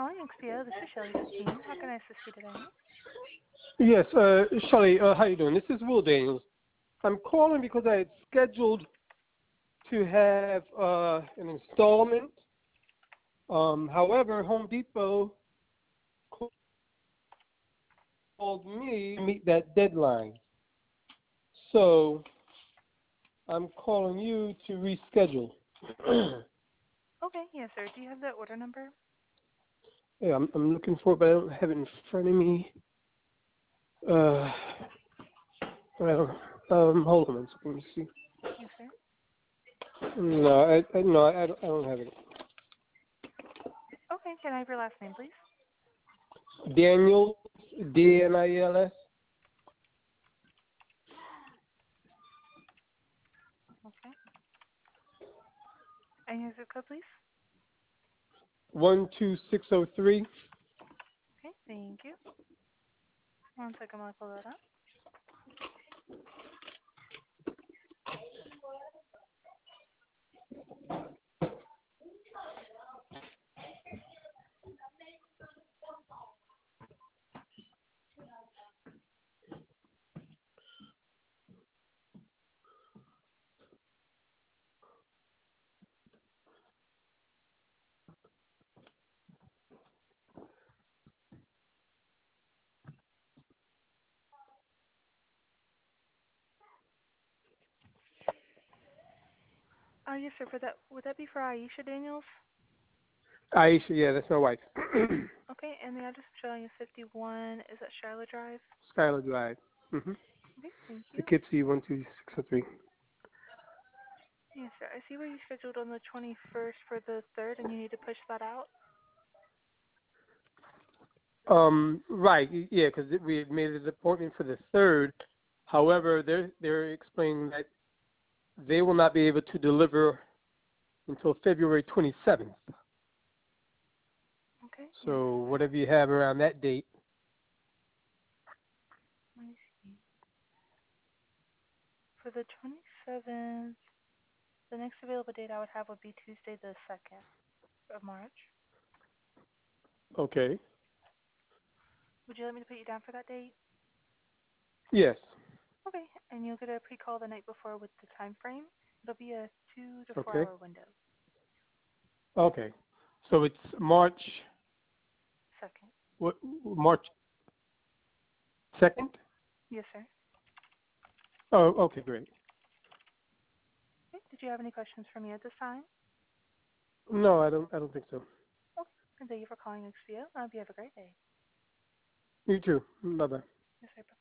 calling XPO. This is Shelly speaking. How can I assist you today? Yes, Shelley, how you doing? This is Will Daniels. I'm calling because I had scheduled to have an installment. However, Home Depot called me to meet that deadline. So I'm calling you to reschedule. Okay, yes, sir. Do you have the order number? Yeah, I'm looking for it, but I don't have it in front of me. Well, hold on a second. Let me see. Yes, sir. No, I don't have it. Okay, can I have your last name, please? Daniels, Dnils. Okay. And your zip code, please? 12603. Okay, thank you. One second while I pull that up. Yes, sir. Would that be for Aisha Daniels? Aisha, yeah, that's my wife. Okay, and the address I'm showing is 51. Is that Charlotte Drive? Skylar Drive. Okay, thank you. Poughkeepsie 12603. Yes, sir. I see where you scheduled on the 21st for the 3rd, and you need to push that out. Right, yeah, because we had made an appointment for the 3rd. However, they're explaining that they will not be able to deliver until February 27th. Okay. Yes. So whatever you have around that date. Let me see. For the 27th, the next available date I would have would be Tuesday the 2nd of March. Okay. Would you like me to put you down for that date? Yes. Okay. And you'll get a pre-call the night before with the time frame. It'll be a 2 to 4 Okay. hour window. Okay. So it's March 2nd. what? March 2nd? Yes, sir. Oh, okay, great. Okay. Did you have any questions for me at this time? No, I don't think so. Okay. And thank you for calling XPO. I hope you have a great day. You too. Bye bye. Yes, sir. Bye.